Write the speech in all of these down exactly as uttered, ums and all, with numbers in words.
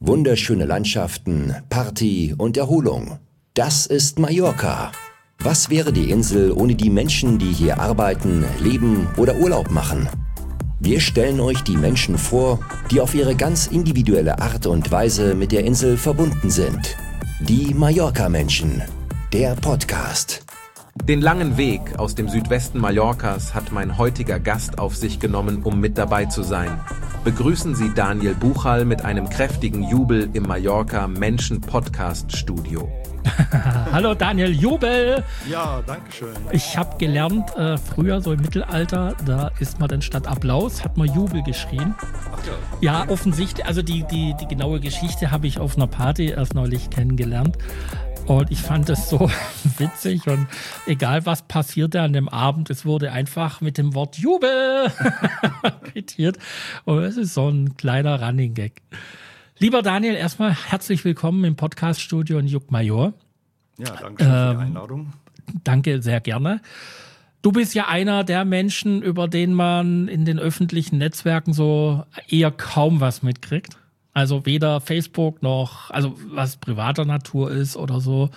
Wunderschöne Landschaften, Party und Erholung. Das ist Mallorca. Was wäre die Insel ohne die Menschen, die hier arbeiten, leben oder Urlaub machen? Wir stellen euch die Menschen vor, die auf ihre ganz individuelle Art und Weise mit der Insel verbunden sind. Die Mallorca-Menschen. Der Podcast. Den langen Weg aus dem Südwesten Mallorcas hat mein heutiger Gast auf sich genommen, um mit dabei zu sein. Begrüßen Sie Daniel Buchal mit einem kräftigen Jubel im Mallorca Menschen Podcast Studio. Hallo Daniel, Jubel! Ja, danke schön. Ich habe gelernt, äh, früher so im Mittelalter, da ist man dann statt Applaus, hat man Jubel geschrien. Ach ja. Ja, offensichtlich, also die, die, die genaue Geschichte habe ich auf einer Party erst neulich kennengelernt. Und ich fand es so witzig und egal was passierte an dem Abend, es wurde einfach mit dem Wort Jubel quittiert. Und es ist so ein kleiner Running Gag. Lieber Daniel, erstmal herzlich willkommen im Podcast-Studio in Llucmajor. Ja, danke schön für die Einladung. Danke, sehr gerne. Du bist ja einer der Menschen, über den man in den öffentlichen Netzwerken so eher kaum was mitkriegt. Also weder Facebook noch, also was privater Natur ist oder so.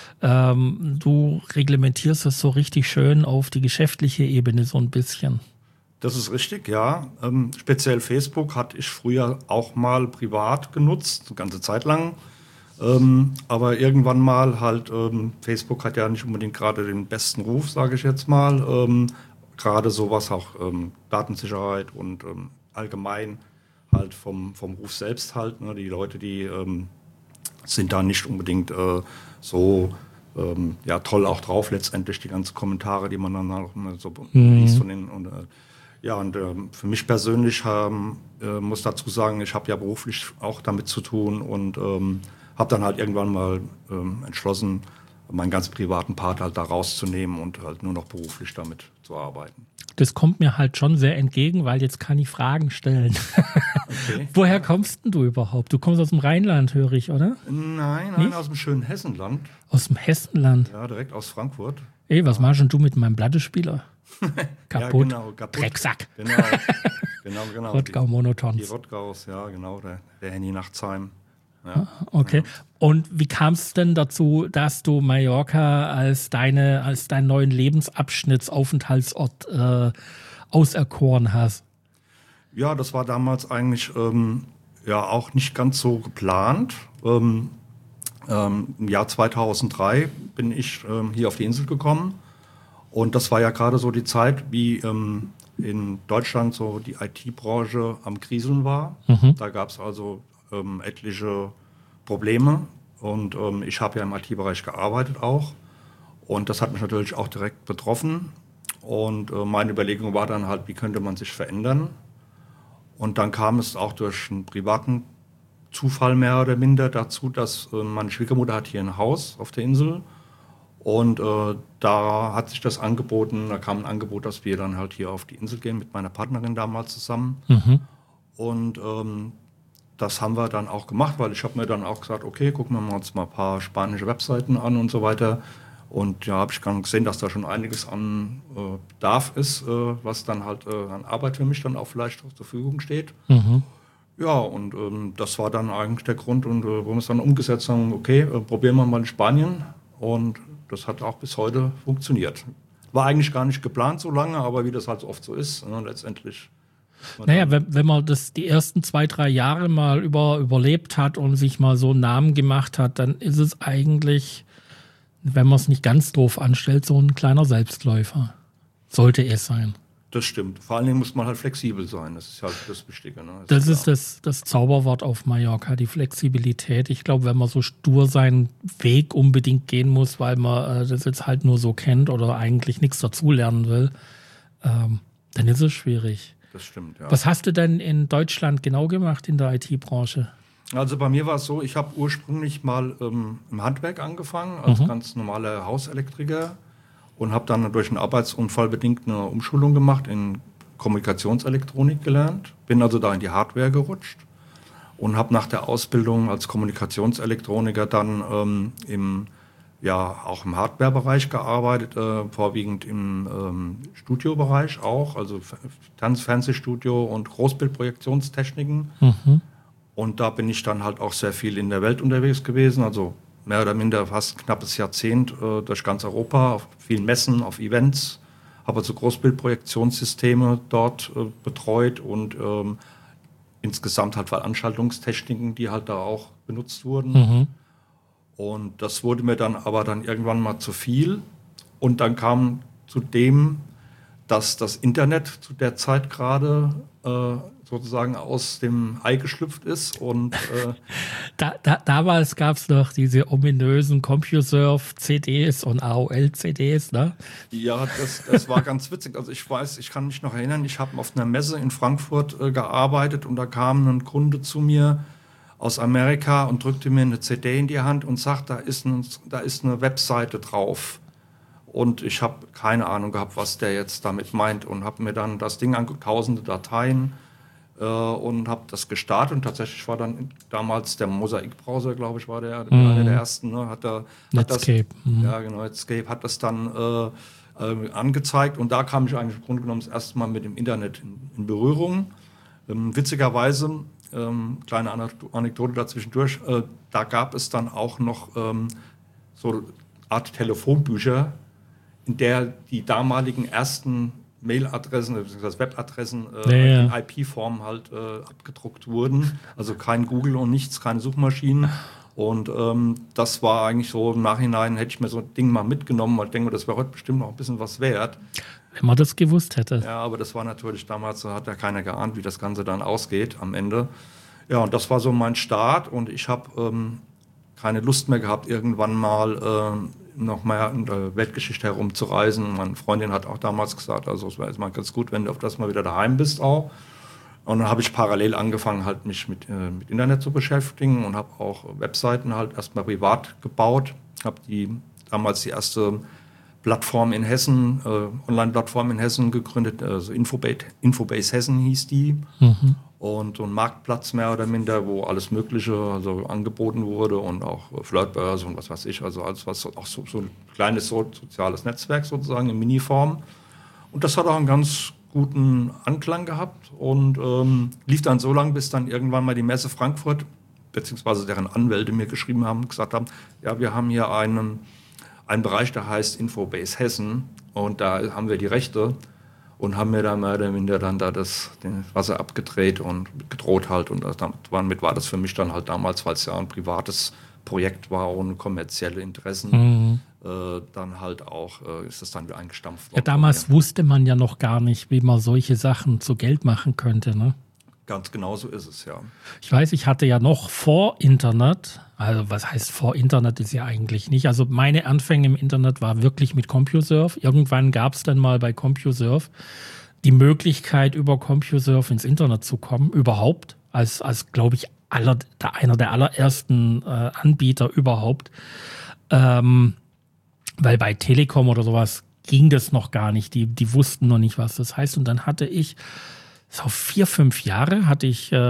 Ähm, du reglementierst es so richtig schön auf die geschäftliche Ebene so ein bisschen. Das ist richtig, ja. Ähm, speziell Facebook hatte ich früher auch mal privat genutzt, eine ganze Zeit lang. Ähm, aber irgendwann mal halt, ähm, Facebook hat ja nicht unbedingt gerade den besten Ruf, sage ich jetzt mal. Ähm, gerade sowas auch ähm, Datensicherheit und ähm, allgemein halt vom, vom Ruf selbst halt. Ne? Die Leute, die ähm, sind da nicht unbedingt äh, so ähm, ja, toll auch drauf, letztendlich die ganzen Kommentare, die man dann auch so mhm. liest von den und, äh, ja, und äh, für mich persönlich ähm, äh, muss dazu sagen, ich habe ja beruflich auch damit zu tun und ähm, habe dann halt irgendwann mal ähm, entschlossen, meinen ganz privaten Part halt da rauszunehmen und halt nur noch beruflich damit zu arbeiten. Das kommt mir halt schon sehr entgegen, weil jetzt kann ich Fragen stellen. Okay. Woher kommst denn du überhaupt? Du kommst aus dem Rheinland, höre ich, oder? Nein, nein, aus dem schönen Hessenland. Aus dem Hessenland? Ja, direkt aus Frankfurt. Ey, was ja. machst denn du mit meinem Plattespieler? Kaputt. Ja, genau, kaputt. Drecksack. Genau, genau, genau. Rottgau Monotons. Die, die Rottgaus, ja, genau, der, der Henny Nachtsheim. Ja. Okay. Und wie kam es denn dazu, dass du Mallorca als deine, als deinen neuen Lebensabschnittsaufenthaltsort äh, auserkoren hast? Ja, das war damals eigentlich ähm, ja auch nicht ganz so geplant. Ähm, ähm, Im Jahr zweitausenddrei bin ich ähm, hier auf die Insel gekommen und das war ja gerade so die Zeit, wie ähm, in Deutschland so die I T-Branche am Kriseln war. Mhm. Da gab es also ähm, etliche Probleme und ähm, ich habe ja im I T-Bereich gearbeitet auch und das hat mich natürlich auch direkt betroffen und äh, meine Überlegung war dann halt, wie könnte man sich verändern und dann kam es auch durch einen privaten Zufall mehr oder minder dazu, dass äh, meine Schwiegermutter hat hier ein Haus auf der Insel und äh, da hat sich das angeboten, da kam ein Angebot, dass wir dann halt hier auf die Insel gehen mit meiner Partnerin damals zusammen mhm. und ähm, das haben wir dann auch gemacht, weil ich habe mir dann auch gesagt, okay, gucken wir uns mal ein paar spanische Webseiten an und so weiter. Und ja, habe ich dann gesehen, dass da schon einiges an äh, Bedarf ist, äh, was dann halt äh, an Arbeit für mich dann auch vielleicht zur Verfügung steht. Mhm. Ja, und ähm, das war dann eigentlich der Grund, und äh, wo wir es dann umgesetzt haben, okay, äh, probieren wir mal in Spanien. Und das hat auch bis heute funktioniert. War eigentlich gar nicht geplant so lange, aber wie das halt so oft so ist, ne, letztendlich. Naja, wenn, wenn man das die ersten zwei, drei Jahre mal über, überlebt hat und sich mal so einen Namen gemacht hat, dann ist es eigentlich, wenn man es nicht ganz doof anstellt, so ein kleiner Selbstläufer. Sollte es sein. Das stimmt. Vor allen Dingen muss man halt flexibel sein. Das ist halt das Wichtige. Ne? Das, das ist das, das Zauberwort auf Mallorca, die Flexibilität. Ich glaube, wenn man so stur seinen Weg unbedingt gehen muss, weil man äh, das jetzt halt nur so kennt oder eigentlich nichts dazulernen will, ähm, dann ist es schwierig. Das stimmt, ja. Was hast du denn in Deutschland genau gemacht in der I T-Branche? Also bei mir war es so, ich habe ursprünglich mal ähm, im Handwerk angefangen, als mhm. ganz normaler Hauselektriker und habe dann durch einen Arbeitsunfall bedingt eine Umschulung gemacht, in Kommunikationselektronik gelernt. Bin also da in die Hardware gerutscht und habe nach der Ausbildung als Kommunikationselektroniker dann ähm, im ja auch im Hardware-Bereich gearbeitet, äh, vorwiegend im ähm, Studiobereich auch, also Tanz-, Fernsehstudio und Großbildprojektionstechniken. Mhm. Und da bin ich dann halt auch sehr viel in der Welt unterwegs gewesen, also mehr oder minder fast ein knappes Jahrzehnt äh, durch ganz Europa, auf vielen Messen, auf Events, habe also Großbildprojektionssysteme dort äh, betreut und ähm, insgesamt halt Veranstaltungstechniken, die halt da auch benutzt wurden. Mhm. Und das wurde mir dann aber dann irgendwann mal zu viel. Und dann kam zu dem, dass das Internet zu der Zeit gerade äh, sozusagen aus dem Ei geschlüpft ist. Und äh, da, da, damals gab es noch diese ominösen CompuServe-C Ds und A O L-C Ds, ne? Ja, das, das war ganz witzig. Also ich weiß, ich kann mich noch erinnern, ich habe auf einer Messe in Frankfurt äh, gearbeitet und da kam ein Kunde zu mir aus Amerika und drückte mir eine C D in die Hand und sagt, da ist, ein, da ist eine Webseite drauf. Und ich habe keine Ahnung gehabt, was der jetzt damit meint und habe mir dann das Ding angeguckt, tausende Dateien, äh, und habe das gestartet. Und tatsächlich war dann damals der Mosaik-Browser, glaube ich, war der, mhm. einer der ersten. Ne? Hat er, Netscape. Hat das, mhm. Ja, genau, Netscape hat das dann äh, äh, angezeigt. Und da kam ich eigentlich im Grunde genommen das erste Mal mit dem Internet in, in Berührung. Ähm, witzigerweise, ähm, kleine Anekdote dazwischendurch, äh, da gab es dann auch noch ähm, so eine Art Telefonbücher, in der die damaligen ersten Mailadressen bzw. Webadressen äh, ja, ja. in I P-Form halt äh, abgedruckt wurden. Also kein Google und nichts, keine Suchmaschinen. Und ähm, das war eigentlich so, im Nachhinein hätte ich mir so ein Ding mal mitgenommen, weil ich denke, das wäre heute bestimmt noch ein bisschen was wert. Wenn man das gewusst hätte. Ja, aber das war natürlich damals, so hat ja keiner geahnt, wie das Ganze dann ausgeht am Ende. Ja, und das war so mein Start und ich habe ähm, keine Lust mehr gehabt, irgendwann mal ähm, noch mehr in der Weltgeschichte herumzureisen. Meine Freundin hat auch damals gesagt, also es wäre jetzt mal ganz gut, wenn du auf das mal wieder daheim bist auch. Und dann habe ich parallel angefangen, halt mich mit, äh, mit Internet zu beschäftigen und habe auch Webseiten halt erstmal privat gebaut. Habe die damals die erste Plattform in Hessen, äh, Online-Plattform in Hessen gegründet, also Infobase, Infobase Hessen hieß die. Mhm. Und so ein Marktplatz mehr oder minder, wo alles Mögliche also angeboten wurde und auch Flirtbörse und was weiß ich, also alles, was auch so, so ein kleines so, soziales Netzwerk sozusagen in Miniform. Und das hat auch einen ganz guten Anklang gehabt und ähm, lief dann so lange, bis dann irgendwann mal die Messe Frankfurt, beziehungsweise deren Anwälte mir geschrieben haben und gesagt haben, ja, wir haben hier einen, einen Bereich, der heißt Infobase Hessen und da haben wir die Rechte. Und haben mir da mehr oder minder dann da das den Wasser abgedreht und gedroht halt. Und damit war das für mich dann halt damals, weil es ja ein privates Projekt war, ohne kommerzielle Interessen, mhm. äh, dann halt auch, äh, ist es dann wieder eingestampft worden. Ja, damals wusste man ja noch gar nicht, wie man solche Sachen zu Geld machen könnte, ne? Ganz genau so ist es, ja. Ich weiß, ich hatte ja noch vor Internet, also was heißt vor Internet ist ja eigentlich nicht, also meine Anfänge im Internet war wirklich mit CompuServe. Irgendwann gab es dann mal bei CompuServe die Möglichkeit, über CompuServe ins Internet zu kommen, überhaupt, als, als glaube ich, aller, der, einer der allerersten äh, Anbieter überhaupt. Ähm, weil bei Telekom oder sowas ging das noch gar nicht, die, die wussten noch nicht, was das heißt. Und dann hatte ich so vier, fünf Jahre hatte ich äh,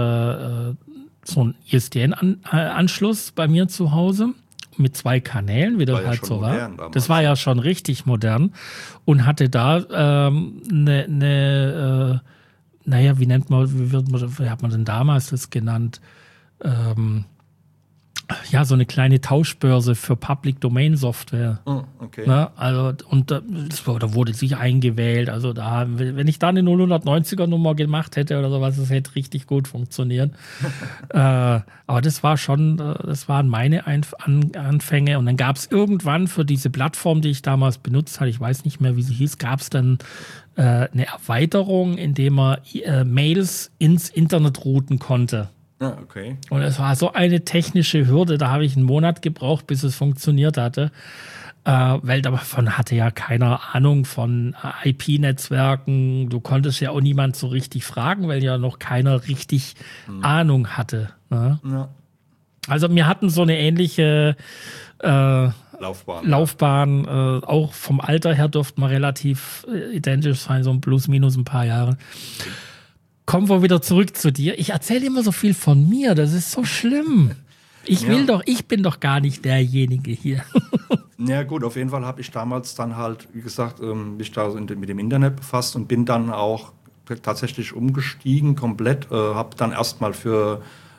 so einen I S D N-Anschluss bei mir zu Hause mit zwei Kanälen, wie das halt so war. Das war ja schon richtig modern und hatte da eine, ähm, ne, ne, äh, naja, wie nennt man, wie, wird man, wie hat man denn damals das genannt? Ähm, ja, so eine kleine Tauschbörse für Public Domain Software. Oh, okay. Na, also, und da, da wurde sich eingewählt. Also, da, wenn ich da eine null neunziger Nummer gemacht hätte oder sowas, das hätte richtig gut funktioniert. äh, aber das war schon, das waren meine Einf- An- Anfänge. Und dann gab es irgendwann für diese Plattform, die ich damals benutzt hatte, ich weiß nicht mehr, wie sie hieß, gab es dann äh, eine Erweiterung, indem man äh, Mails ins Internet routen konnte. Ah, okay. Und es war so eine technische Hürde, da habe ich einen Monat gebraucht, bis es funktioniert hatte. Äh, weil davon hatte ja keiner Ahnung von I P-Netzwerken. Du konntest ja auch niemand so richtig fragen, weil ja noch keiner richtig hm. Ahnung hatte. Ne? Ja. Also wir hatten so eine ähnliche äh, Laufbahn. Laufbahn äh, auch vom Alter her durften wir relativ äh, identisch sein, so plus minus ein paar Jahre. Okay. Kommen wir wieder zurück zu dir. Ich erzähle immer so viel von mir, das ist so schlimm. Ich will ja. doch, ich bin doch gar nicht derjenige hier. Ja gut, auf jeden Fall habe ich damals dann halt, wie gesagt, ähm, mich da mit dem Internet befasst und bin dann auch tatsächlich umgestiegen komplett. Äh, habe dann erstmal für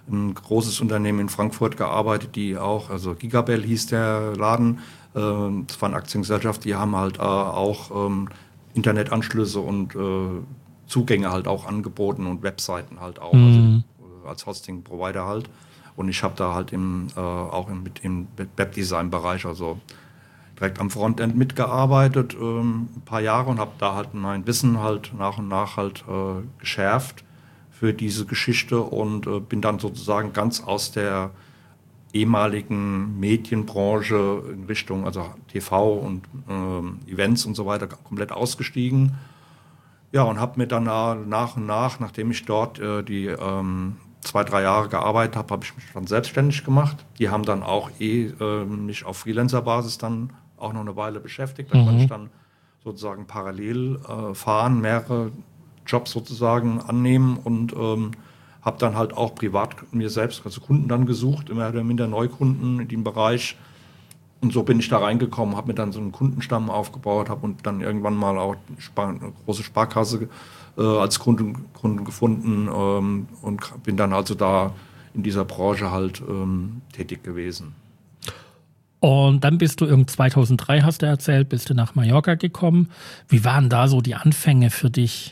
ein großes Unternehmen in Frankfurt gearbeitet, die auch, also Gigabell hieß der Laden, äh, das war eine Aktiengesellschaft, die haben halt äh, auch ähm, Internetanschlüsse und äh, Zugänge halt auch angeboten und Webseiten halt auch, mhm. also äh, als Hosting-Provider halt. Und ich habe da halt im, äh, auch im, mit im Webdesign-Bereich, also direkt am Frontend mitgearbeitet, ähm, ein paar Jahre und habe da halt mein Wissen halt nach und nach halt äh, geschärft für diese Geschichte und äh, bin dann sozusagen ganz aus der ehemaligen Medienbranche in Richtung, also T V und äh, Events und so weiter, komplett ausgestiegen. Ja, und habe mir dann nach und nach, nachdem ich dort äh, die ähm, zwei, drei Jahre gearbeitet habe, habe ich mich dann selbstständig gemacht. Die haben dann auch eh äh, mich auf Freelancer-Basis dann auch noch eine Weile beschäftigt. Da mhm. konnte ich dann sozusagen parallel äh, fahren, mehrere Jobs sozusagen annehmen und ähm, habe dann halt auch privat mir selbst, also Kunden dann gesucht, immer wieder Neukunden in dem Bereich. Und so bin ich da reingekommen, habe mir dann so einen Kundenstamm aufgebaut, habe und dann irgendwann mal auch Spar- eine große Sparkasse äh, als Kunden, Kunden gefunden ähm, und bin dann also da in dieser Branche halt ähm, tätig gewesen. Und dann bist du irgend zweitausenddrei, hast du erzählt, bist du nach Mallorca gekommen. Wie waren da so die Anfänge für dich?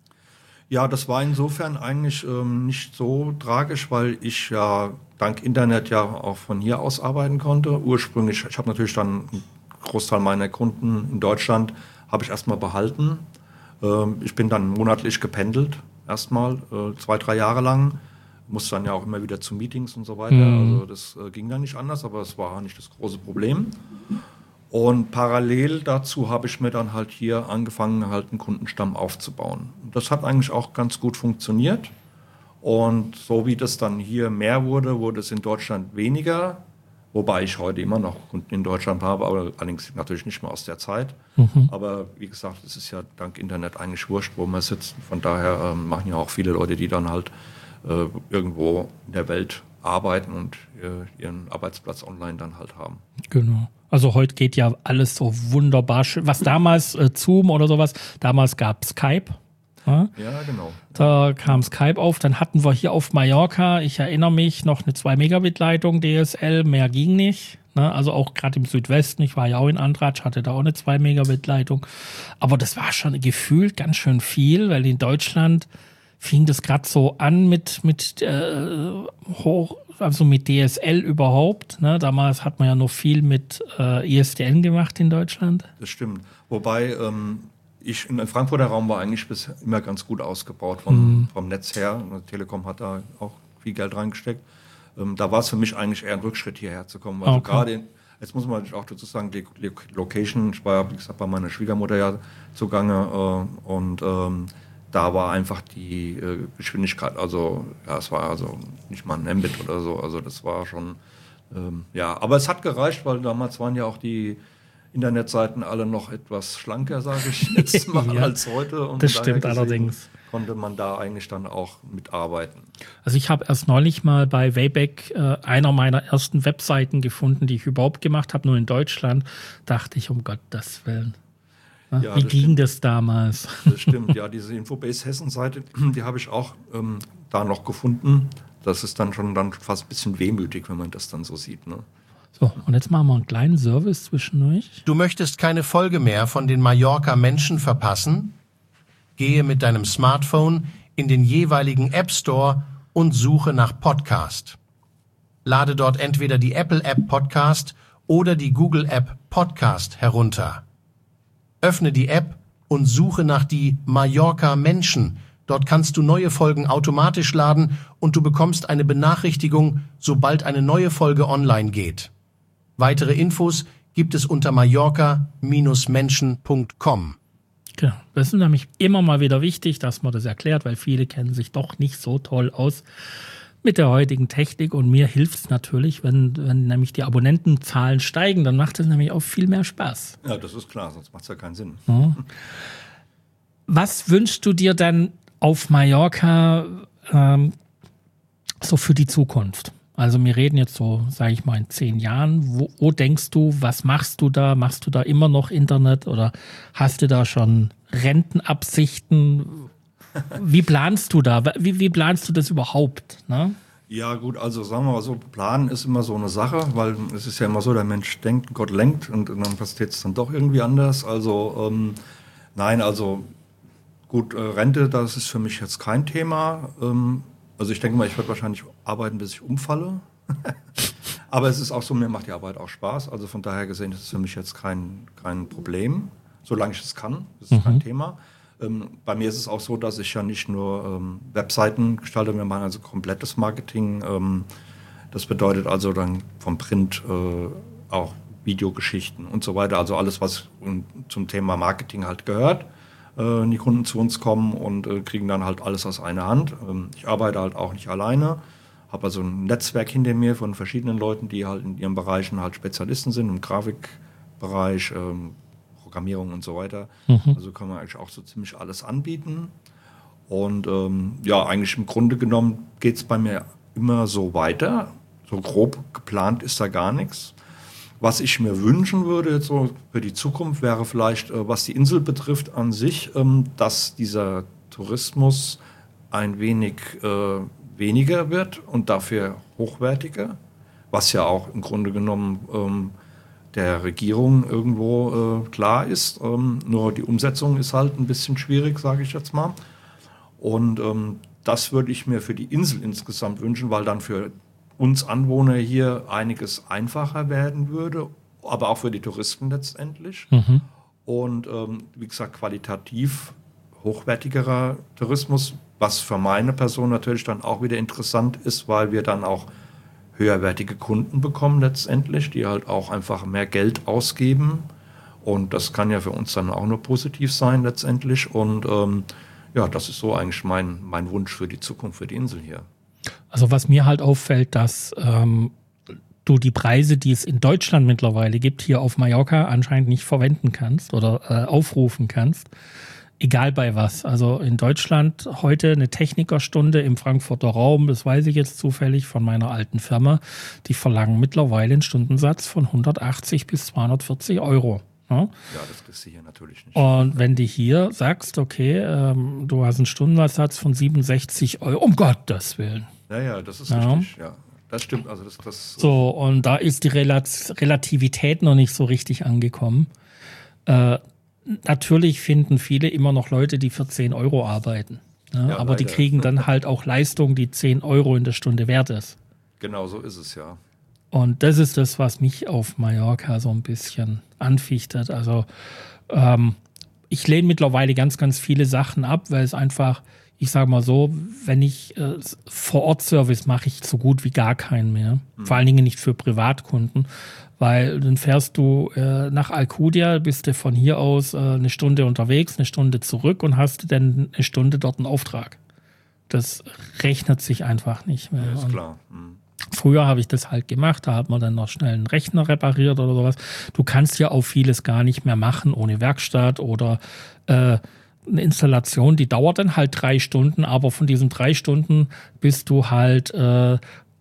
Ja, das war insofern eigentlich ähm, nicht so tragisch, weil ich ja dank Internet ja auch von hier aus arbeiten konnte. Ursprünglich, ich habe natürlich dann einen Großteil meiner Kunden in Deutschland, habe ich erstmal behalten. Ähm, ich bin dann monatlich gependelt, erstmal äh, zwei, drei Jahre lang. Musste dann ja auch immer wieder zu Meetings und so weiter. Mhm. Also das äh, ging dann nicht anders, aber es war nicht das große Problem. Und parallel dazu habe ich mir dann halt hier angefangen, halt einen Kundenstamm aufzubauen. Das hat eigentlich auch ganz gut funktioniert. Und so wie das dann hier mehr wurde, wurde es in Deutschland weniger. Wobei ich heute immer noch Kunden in Deutschland habe, aber allerdings natürlich nicht mehr aus der Zeit. Mhm. Aber wie gesagt, es ist ja dank Internet eigentlich wurscht, wo man sitzt. Von daher ähm, machen ja auch viele Leute, die dann halt äh, irgendwo in der Welt arbeiten und äh, ihren Arbeitsplatz online dann halt haben. Genau. Also heute geht ja alles so wunderbar schön. Was damals, äh, Zoom oder sowas, damals gab Skype. Ja? Ja, genau. Da kam Skype auf, dann hatten wir hier auf Mallorca, ich erinnere mich, noch eine zwei Megabit Leitung D S L, mehr ging nicht. Ne? Also auch gerade im Südwesten, ich war ja auch in Andratsch, hatte da auch eine zwei Megabit Leitung. Aber das war schon gefühlt ganz schön viel, weil in Deutschland fing das gerade so an mit, mit äh, hoch, also mit D S L überhaupt. Ne? Damals hat man ja noch viel mit äh, I S D N gemacht in Deutschland. Das stimmt. Wobei ähm, ich im Frankfurter Raum war eigentlich bis immer ganz gut ausgebaut vom, mhm. vom Netz her. Die Telekom hat da auch viel Geld reingesteckt. Ähm, da war es für mich eigentlich eher ein Rückschritt, hierher zu kommen. Also okay. gerade, jetzt muss man auch dazu sagen, die Location, ich war, wie gesagt, bei meiner Schwiegermutter ja zugange äh, und ähm, da war einfach die äh, Geschwindigkeit, also ja, es war also nicht mal ein Mbit oder so, also das war schon, ähm, ja, aber es hat gereicht, weil damals waren ja auch die Internetseiten alle noch etwas schlanker, sage ich jetzt mal, ja, als heute. Und das stimmt allerdings. Konnte man da eigentlich dann auch mitarbeiten. Also ich habe erst neulich mal bei Wayback äh, einer meiner ersten Webseiten gefunden, die ich überhaupt gemacht habe, nur in Deutschland, dachte ich, um Gottes Willen. Ja, wie ging stimmt. das damals? Das stimmt, ja, diese Infobase Hessen-Seite, die habe ich auch ähm, da noch gefunden. Das ist dann schon dann fast ein bisschen wehmütig, wenn man das dann so sieht. Ne? So, und jetzt machen wir einen kleinen Service zwischendurch. Du möchtest keine Folge mehr von den Mallorca-Menschen verpassen? Gehe mit deinem Smartphone in den jeweiligen App Store und suche nach Podcast. Lade dort entweder die Apple-App Podcast oder die Google-App Podcast herunter. Öffne die App und suche nach die Mallorca-Menschen. Dort kannst du neue Folgen automatisch laden und du bekommst eine Benachrichtigung, sobald eine neue Folge online geht. Weitere Infos gibt es unter mallorca Bindestrich menschen Punkt com. Genau, das ist nämlich immer mal wieder wichtig, dass man das erklärt, weil viele kennen sich doch nicht so toll aus mit der heutigen Technik und mir hilft es natürlich, wenn, wenn nämlich die Abonnentenzahlen steigen, dann macht es nämlich auch viel mehr Spaß. Ja, das ist klar, sonst macht es ja keinen Sinn. Ja. Was wünschst du dir dann auf Mallorca ähm, so für die Zukunft? Also wir reden jetzt so, sage ich mal, in zehn Jahren. Wo, wo denkst du, was machst du da? Machst du da immer noch Internet oder hast du da schon Rentenabsichten? Wie planst du da? Wie, wie planst du das überhaupt? Ne? Ja gut, also sagen wir mal so, planen ist immer so eine Sache, weil es ist ja immer so, der Mensch denkt, Gott lenkt und, und dann passiert es dann doch irgendwie anders. Also ähm, nein, also gut, äh, Rente, das ist für mich jetzt kein Thema. Ähm, also ich denke mal, ich werde wahrscheinlich arbeiten, bis ich umfalle. Aber es ist auch so, mir macht die Arbeit auch Spaß. Also von daher gesehen ist es für mich jetzt kein, kein Problem, solange ich es kann. Das ist mhm. kein Thema. Ähm, bei mir ist es auch so, dass ich ja nicht nur ähm, Webseiten gestalte, wir machen also komplettes Marketing. Ähm, das bedeutet also dann vom Print äh, auch Videogeschichten und so weiter. Also alles, was um, zum Thema Marketing halt gehört. Äh, die Kunden zu uns kommen und äh, kriegen dann halt alles aus einer Hand. Ähm, ich arbeite halt auch nicht alleine. Habe also ein Netzwerk hinter mir von verschiedenen Leuten, die halt in ihren Bereichen halt Spezialisten sind, im Grafikbereich, ähm, Programmierung und so weiter. Mhm. Also kann man eigentlich auch so ziemlich alles anbieten. Und ähm, ja, eigentlich im Grunde genommen geht es bei mir immer so weiter. So grob geplant ist da gar nichts. Was ich mir wünschen würde jetzt so für die Zukunft wäre vielleicht, äh, was die Insel betrifft an sich, ähm, dass dieser Tourismus ein wenig äh, weniger wird und dafür hochwertiger, was ja auch im Grunde genommen ähm, der Regierung irgendwo äh, klar ist. Ähm, nur die Umsetzung ist halt ein bisschen schwierig, sage ich jetzt mal. Und ähm, das würde ich mir für die Insel insgesamt wünschen, weil dann für uns Anwohner hier einiges einfacher werden würde, aber auch für die Touristen letztendlich. Mhm. Und ähm, wie gesagt, qualitativ hochwertigerer Tourismus, was für meine Person natürlich dann auch wieder interessant ist, weil wir dann auch höherwertige Kunden bekommen letztendlich, die halt auch einfach mehr Geld ausgeben. Und das kann ja für uns dann auch nur positiv sein letztendlich. Und ähm, ja, das ist so eigentlich mein, mein Wunsch für die Zukunft, für die Insel hier. Also was mir halt auffällt, dass ähm, du die Preise, die es in Deutschland mittlerweile gibt, hier auf Mallorca anscheinend nicht verwenden kannst oder äh, aufrufen kannst. Egal bei was. Also in Deutschland heute eine Technikerstunde im Frankfurter Raum, das weiß ich jetzt zufällig von meiner alten Firma, die verlangen mittlerweile einen Stundensatz von hundertachtzig bis zweihundertvierzig Euro. Ja, ja das kriegst du hier natürlich nicht. Und wenn du hier sagst, okay, ähm, du hast einen Stundensatz von siebenundsechzig Euro, um Gottes Willen. Ja, ja, das ist ja. richtig, ja. Das stimmt. Also das, das so, und da ist die Relat- Relativität noch nicht so richtig angekommen. Äh, Natürlich finden viele immer noch Leute, die für zehn Euro arbeiten. Ne? Ja, aber leider. Die kriegen dann halt auch Leistung, die zehn Euro in der Stunde wert ist. Genau, so ist es ja. Und das ist das, was mich auf Mallorca so ein bisschen anfichtet. Also ähm, ich lehne mittlerweile ganz, ganz viele Sachen ab, weil es einfach, ich sage mal so, wenn ich äh, Vor-Ort-Service mache ich so gut wie gar keinen mehr. Mhm. Vor allen Dingen nicht für Privatkunden. Weil dann fährst du äh, nach Alcudia, bist du von hier aus äh, eine Stunde unterwegs, eine Stunde zurück und hast dann eine Stunde dort einen Auftrag. Das rechnet sich einfach nicht mehr. Ja, ist klar. Mhm. Früher habe ich das halt gemacht, da hat man dann noch schnell einen Rechner repariert oder sowas. Du kannst ja auch vieles gar nicht mehr machen ohne Werkstatt oder äh, eine Installation, die dauert dann halt drei Stunden, aber von diesen drei Stunden bist du halt äh,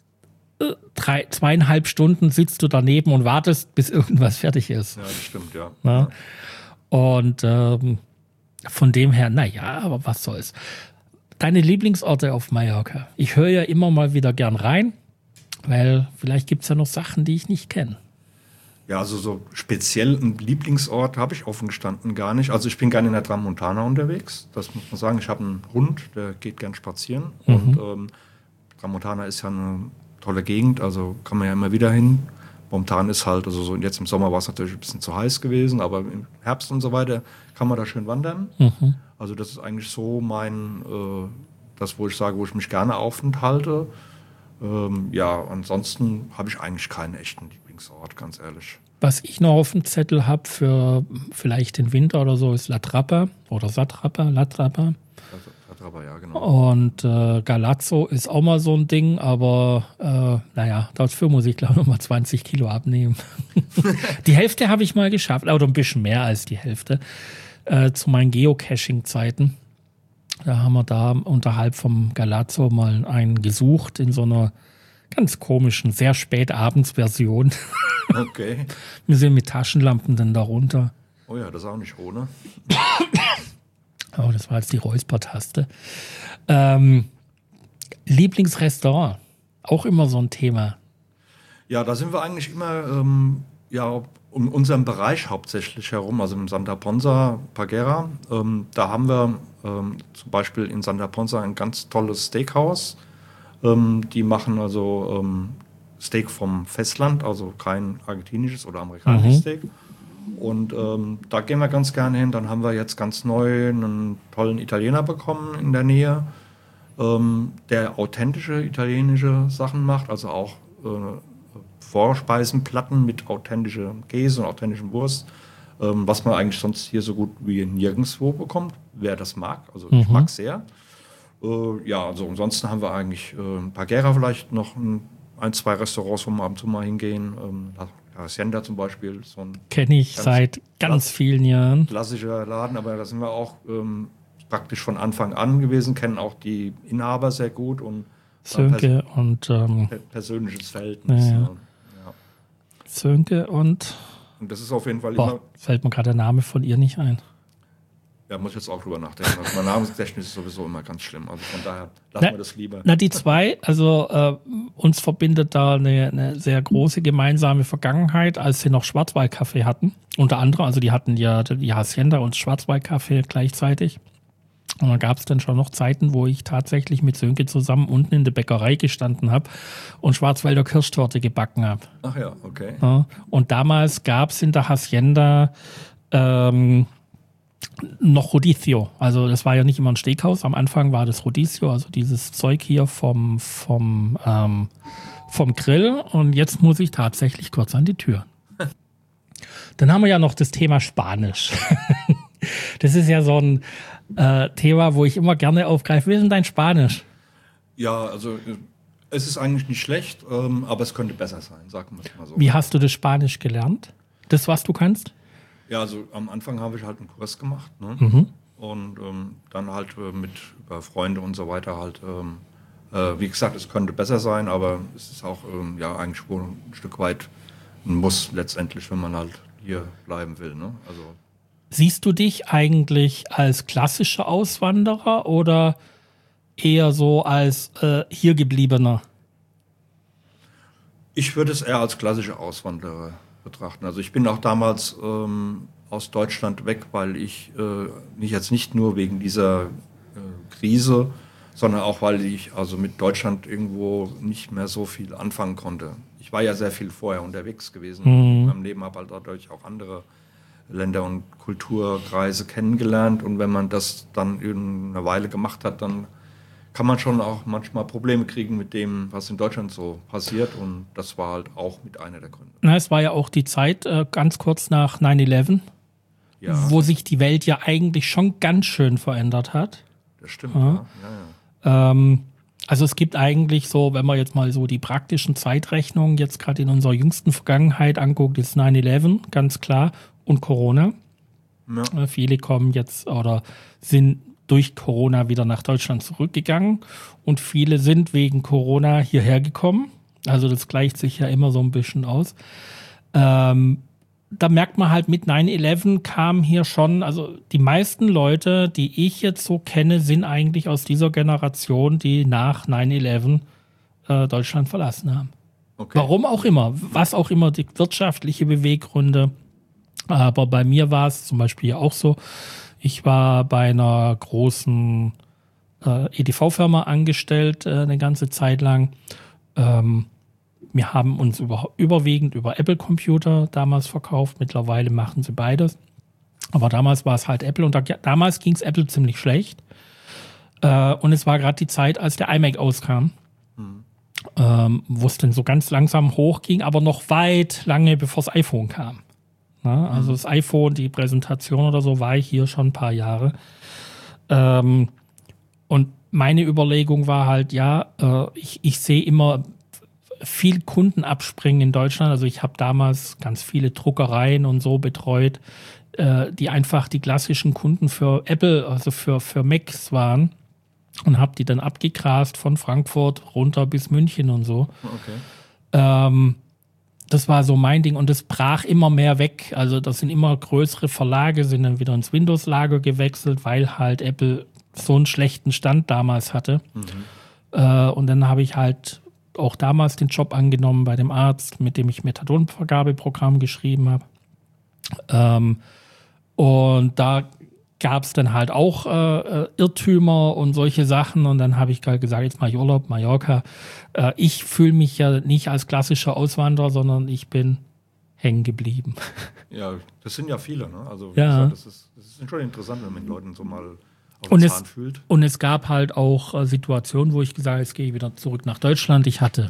Drei, zweieinhalb Stunden sitzt du daneben und wartest, bis irgendwas fertig ist. Ja, das stimmt, ja. Na? Und ähm, von dem her, naja, aber was soll's. Deine Lieblingsorte auf Mallorca? Ich höre ja immer mal wieder gern rein, weil vielleicht gibt es ja noch Sachen, die ich nicht kenne. Ja, also so speziell einen Lieblingsort habe ich offen gestanden gar nicht. Also ich bin gerne in der Tramontana unterwegs, das muss man sagen. Ich habe einen Hund, der geht gern spazieren. Mhm. Und ähm, Tramontana ist ja eine tolle Gegend, also kann man ja immer wieder hin. Momentan ist halt, also so jetzt im Sommer war es natürlich ein bisschen zu heiß gewesen, aber im Herbst und so weiter kann man da schön wandern. Mhm. Also das ist eigentlich so mein, äh, das wo ich sage, wo ich mich gerne aufenthalte. Ähm, ja, ansonsten habe ich eigentlich keinen echten Lieblingsort, ganz ehrlich. Was ich noch auf dem Zettel habe für vielleicht den Winter oder so, ist La Trapa oder Satrapa, La Trapa. Aber ja, genau. Und äh, Galazzo ist auch mal so ein Ding, aber äh, naja, dafür muss ich glaube ich noch mal zwanzig Kilo abnehmen. Die Hälfte habe ich mal geschafft, oder ein bisschen mehr als die Hälfte, äh, zu meinen Geocaching-Zeiten. Da haben wir da unterhalb vom Galazzo mal einen gesucht in so einer ganz komischen, sehr spät abends Version. Okay. Wir sind mit Taschenlampen dann da runter. Oh ja, das ist auch nicht ohne. Oh, das war jetzt die Räuspertaste. Ähm, Lieblingsrestaurant? auch immer so ein Thema. Ja, da sind wir eigentlich immer ähm, ja, um unseren Bereich hauptsächlich herum, also im Santa Ponsa Pagera. Ähm, da haben wir ähm, zum Beispiel in Santa Ponsa ein ganz tolles Steakhouse. Ähm, die machen also ähm, Steak vom Festland, also kein argentinisches oder amerikanisches mhm. Steak. Und ähm, da gehen wir ganz gerne hin. Dann haben wir jetzt ganz neu einen tollen Italiener bekommen in der Nähe, ähm, der authentische italienische Sachen macht, also auch äh, Vorspeisenplatten mit authentischem Käse und authentischem Wurst, ähm, was man eigentlich sonst hier so gut wie nirgendwo bekommt, wer das mag. Also ich Mhm. mag sehr. Äh, ja, also ansonsten haben wir eigentlich äh, Pagera vielleicht noch ein, ein, zwei Restaurants, wo wir ab und zu mal hingehen. Ähm, La Hacienda zum Beispiel, so ein Kenne ich Ganz seit ganz klass- vielen Jahren. klassischer Laden, aber da sind wir auch ähm, praktisch von Anfang an gewesen, kennen auch die Inhaber sehr gut und Sönke und ähm, per persönliches Verhältnis. Ja, ja. Ja. Ja. Sönke und Und das ist auf jeden Fall boah, immer, fällt mir gerade der Name von ihr nicht ein. ja, muss ich jetzt auch drüber nachdenken. Also mein Namensgedächtnis ist sowieso immer ganz schlimm. Also von daher lassen Na, wir das lieber. Na, die zwei, also äh, uns verbindet da eine, eine sehr große gemeinsame Vergangenheit, als sie noch Schwarzwaldkaffee hatten. Unter anderem, also die hatten ja die Hacienda und Schwarzwaldkaffee gleichzeitig. Und dann gab es dann schon noch Zeiten, wo ich tatsächlich mit Sönke zusammen unten in der Bäckerei gestanden habe und Schwarzwälder Kirschtorte gebacken habe. Ach ja, okay. Ja, und damals gab es in der Hacienda ähm, noch Rodizio. Also das war ja nicht immer ein Steakhouse. Am Anfang war das Rodizio, also dieses Zeug hier vom, vom, ähm, vom Grill. Und jetzt muss ich tatsächlich kurz an die Tür. Dann haben wir ja noch das Thema Spanisch. Das ist ja so ein äh, Thema, wo ich immer gerne aufgreife. Wie ist denn dein Spanisch? Ja, also äh, es ist eigentlich nicht schlecht, ähm, aber es könnte besser sein, sagen wir es mal so. Wie hast du das Spanisch gelernt? Das, was du kannst? Ja, also am Anfang habe ich halt einen Kurs gemacht, ne? Mhm. Und ähm, dann halt äh, mit über Freunde und so weiter halt, ähm, äh, wie gesagt, es könnte besser sein, aber es ist auch ähm, ja eigentlich wohl ein Stück weit ein Muss letztendlich, wenn man halt hier bleiben will, ne? Also Siehst du dich eigentlich als klassischer Auswanderer oder eher so als äh, Hiergebliebener? ich würde es eher als klassische Auswanderer betrachten. Also ich bin auch damals ähm, aus Deutschland weg, weil ich äh, nicht jetzt nicht nur wegen dieser äh, Krise, sondern auch weil ich also mit Deutschland irgendwo nicht mehr so viel anfangen konnte. Ich war ja sehr viel vorher unterwegs gewesen. Mhm. In meinem Leben habe halt dadurch auch andere Länder und Kulturkreise kennengelernt. Und wenn man das dann in einer Weile gemacht hat, dann kann man schon auch manchmal Probleme kriegen mit dem, was in Deutschland so passiert. Und das war halt auch mit einer der Gründe. Na, es war ja auch die Zeit äh, ganz kurz nach nine eleven, Ja, wo sich die Welt ja eigentlich schon ganz schön verändert hat. das stimmt. Ja. Ja, ja. Ähm, also es gibt eigentlich so, wenn man jetzt mal so die praktischen Zeitrechnungen jetzt gerade in unserer jüngsten Vergangenheit anguckt, ist nine eleven, ganz klar, und Corona. Ja. Äh, viele kommen jetzt oder sind durch Corona wieder nach Deutschland zurückgegangen und viele sind wegen Corona hierher gekommen. Also das gleicht sich ja immer so ein bisschen aus. Ähm, da merkt man halt, mit nine eleven kam hier schon, also die meisten Leute, die ich jetzt so kenne, sind eigentlich aus dieser Generation, die nach nine eleven äh, Deutschland verlassen haben. Okay. Warum auch immer, was auch immer die wirtschaftliche Beweggründe. Aber bei mir war es zum Beispiel ja auch so, ich war bei einer großen äh, E D V-Firma angestellt äh, eine ganze Zeit lang. Ähm, wir haben uns über, überwiegend über Apple-Computer damals verkauft. Mittlerweile machen sie beides. Aber damals war es halt Apple und da, damals ging es Apple ziemlich schlecht. Äh, und es war gerade die Zeit, als der iMac auskam. Mhm. Ähm, wo es dann so ganz langsam hochging, aber noch weit lange bevor das iPhone kam. Na, also mhm. das iPhone, die Präsentation oder so, war ich hier schon ein paar Jahre. Ähm, und meine Überlegung war halt, ja, äh, ich, ich sehe immer viel Kundenabspringen in Deutschland. Also ich habe damals ganz viele Druckereien und so betreut, äh, die einfach die klassischen Kunden für Apple, also für, für Macs waren. Und habe die dann abgegrast von Frankfurt runter bis München und so. Okay. Ähm, das war so mein Ding und es brach immer mehr weg. Also das sind immer größere Verlage, sind dann wieder ins Windows-Lager gewechselt, weil halt Apple so einen schlechten Stand damals hatte. Mhm. Äh, und dann habe ich halt auch damals den Job angenommen bei dem Arzt, mit dem ich Methadonvergabeprogramm geschrieben habe. Ähm, und da gab es dann halt auch äh, Irrtümer und solche Sachen. Und dann habe ich gerade gesagt, jetzt mache ich Urlaub, Mallorca. Äh, ich fühle mich ja nicht als klassischer Auswanderer, sondern ich bin hängen geblieben. Ja, das sind ja viele. Ne? Also ja. gesagt, das, ist, das ist schon interessant, wenn man Leuten so mal auf und den es, Zahn fühlt. Und es gab halt auch äh, Situationen, wo ich gesagt habe, jetzt gehe ich wieder zurück nach Deutschland. Ich hatte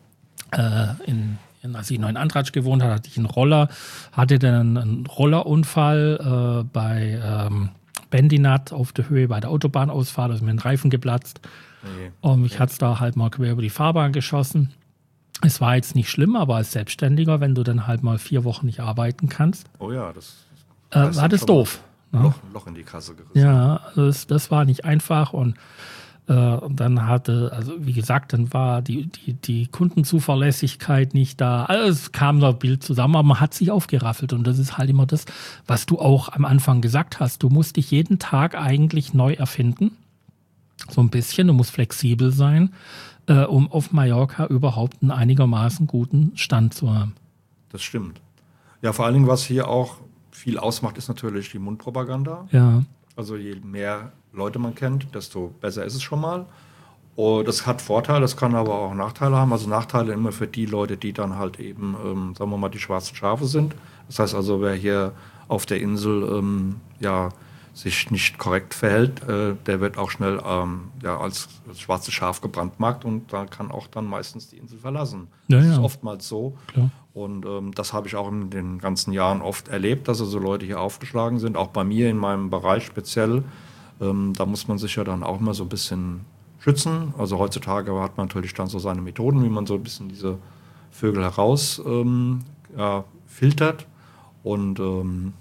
äh, in als ich noch in Andratsch gewohnt hatte, hatte ich einen Roller, hatte dann einen, einen Rollerunfall äh, bei ähm, Bendinat auf der Höhe bei der Autobahnausfahrt, da ist mir ein Reifen geplatzt. Okay. Und mich okay. hat es da halt mal quer über die Fahrbahn geschossen. Es war jetzt nicht schlimm, aber als Selbstständiger, wenn du dann halt mal vier Wochen nicht arbeiten kannst, oh ja, das, das äh, war das doof. Ein Loch, Loch in die Kasse gerissen. Ja, also das, das war nicht einfach und Und dann hatte, also wie gesagt, dann war die, die, die Kundenzuverlässigkeit nicht da. Also es kam da Bild zusammen, aber man hat sich aufgeraffelt. Und das ist halt immer das, was du auch am Anfang gesagt hast. Du musst dich jeden Tag eigentlich neu erfinden. So ein bisschen. Du musst flexibel sein, äh, um auf Mallorca überhaupt einen einigermaßen guten Stand zu haben. Das stimmt. Ja, vor allen Dingen, was hier auch viel ausmacht, ist natürlich die Mundpropaganda. Ja. Also je mehr Leute man kennt, desto besser ist es schon mal. Und das hat Vorteile, das kann aber auch Nachteile haben. Also Nachteile immer für die Leute, die dann halt eben, ähm, sagen wir mal, die schwarzen Schafe sind. Das heißt also, wer hier auf der Insel ähm, ja, sich nicht korrekt verhält, äh, der wird auch schnell ähm, ja, als, als schwarzes Schaf gebrandmarkt und da kann auch dann meistens die Insel verlassen. Ja, das ja. ist oftmals so. Klar. Und ähm, das habe ich auch in den ganzen Jahren oft erlebt, dass also Leute hier aufgeschlagen sind, auch bei mir in meinem Bereich speziell. Ähm, da muss man sich ja dann auch mal so ein bisschen schützen. Also heutzutage hat man natürlich dann so seine Methoden, wie man so ein bisschen diese Vögel heraus ähm, ja, filtert. Und ähm,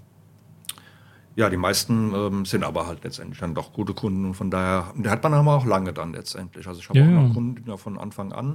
ja, die meisten ähm, sind aber halt letztendlich dann doch gute Kunden. Und von daher, die hat man aber auch lange dann letztendlich. Also ich habe ja, auch noch ja. Kunden, die da von Anfang an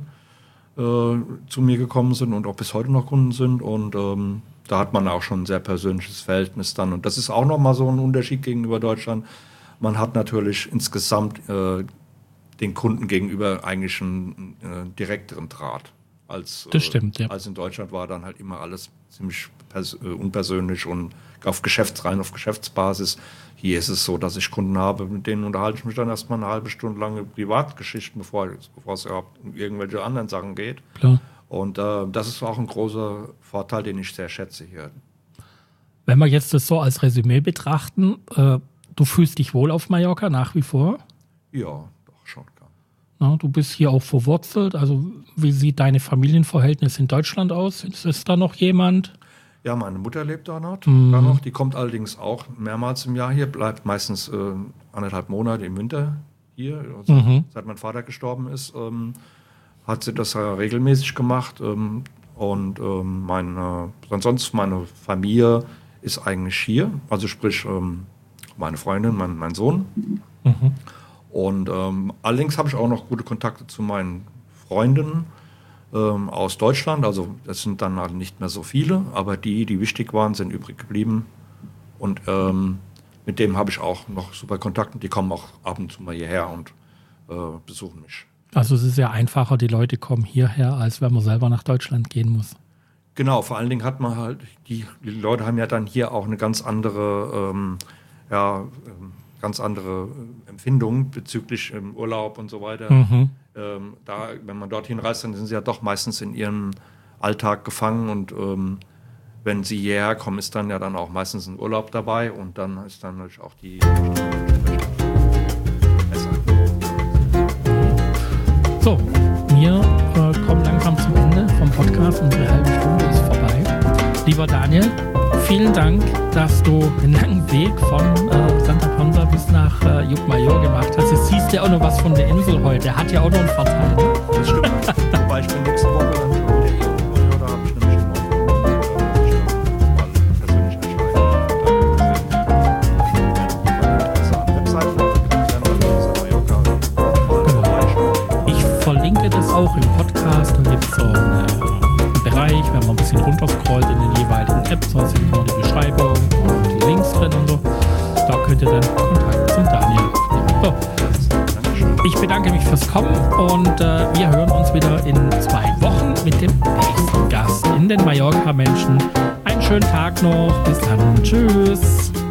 äh, zu mir gekommen sind und auch bis heute noch Kunden sind. Und ähm, da hat man auch schon ein sehr persönliches Verhältnis dann. Und das ist auch nochmal so ein Unterschied gegenüber Deutschland. Man hat natürlich insgesamt äh, den Kunden gegenüber eigentlich einen äh, direkteren Draht. Als, das stimmt, ja. äh, als in Deutschland war dann halt immer alles ziemlich pers- äh, unpersönlich und auf Geschäftsrein, auf Geschäftsbasis. Hier ist es so, dass ich Kunden habe, mit denen unterhalte ich mich dann erstmal eine halbe Stunde lange Privatgeschichten, bevor, bevor es überhaupt um irgendwelche anderen Sachen geht. Klar. Und äh, das ist auch ein großer Vorteil, den ich sehr schätze hier. Wenn wir jetzt das so als Resümee betrachten, äh, du fühlst dich wohl auf Mallorca nach wie vor? Ja, doch schon. Na, du bist hier auch verwurzelt. Also wie sieht deine Familienverhältnis in Deutschland aus? Ist, ist da noch jemand? Ja, meine Mutter lebt da noch. Mhm. Da noch. Die kommt allerdings auch mehrmals im Jahr hier, bleibt meistens äh, anderthalb Monate im Winter hier. Also Mhm. Seit mein Vater gestorben ist, ähm, hat sie das ja regelmäßig gemacht. Ähm, und ähm, meine, ansonsten meine Familie ist eigentlich hier. Also sprich, ähm, meine Freundin, mein, mein Sohn. Mhm. Und ähm, allerdings habe ich auch noch gute Kontakte zu meinen Freunden ähm, aus Deutschland. Also das sind dann halt nicht mehr so viele, aber die, die wichtig waren, sind übrig geblieben. Und ähm, mit dem habe ich auch noch super Kontakte. Die kommen auch ab und zu mal hierher und äh, besuchen mich. Also es ist ja einfacher, die Leute kommen hierher, als wenn man selber nach Deutschland gehen muss. Genau, vor allen Dingen hat man halt, die, die Leute haben ja dann hier auch eine ganz andere, ähm, ja, ähm, ganz andere Empfindungen bezüglich ähm, Urlaub und so weiter. Mhm. Ähm, da, wenn man dorthin reist, dann sind sie ja doch meistens in ihrem Alltag gefangen und ähm, wenn sie hierher kommen, ist dann ja dann auch meistens ein Urlaub dabei und dann ist dann natürlich auch die besser. So, wir äh, kommen langsam zum Ende vom Podcast. Unsere halbe Stunde ist vorbei. Lieber Daniel, vielen Dank, dass du den langen Weg von äh, Santa Ponsa bis nach äh, Llucmajor gemacht hast. Jetzt siehst du ja auch noch was von der Insel heute. Hat ja auch noch einen Vorteil. Ne? Das stimmt. Wobei ich bin nächste Woche dann schon wieder hier. Da habe ich nämlich einen neuen Kunden, mal persönlich entscheiden. Ich verlinke das auch im Podcast. Da gibt es so eine, einen Bereich, wenn man ein bisschen runterscrollt in den jeweiligen Apps, da sind immer die Beschreibung und die Links drin und so. Da könnt ihr dann Kontakt zum Daniel aufnehmen. So. Ich bedanke mich fürs Kommen. kommen und äh, wir hören uns wieder in zwei Wochen mit dem nächsten Gast in den Mallorca-Menschen. Einen schönen Tag noch. Bis dann. Tschüss.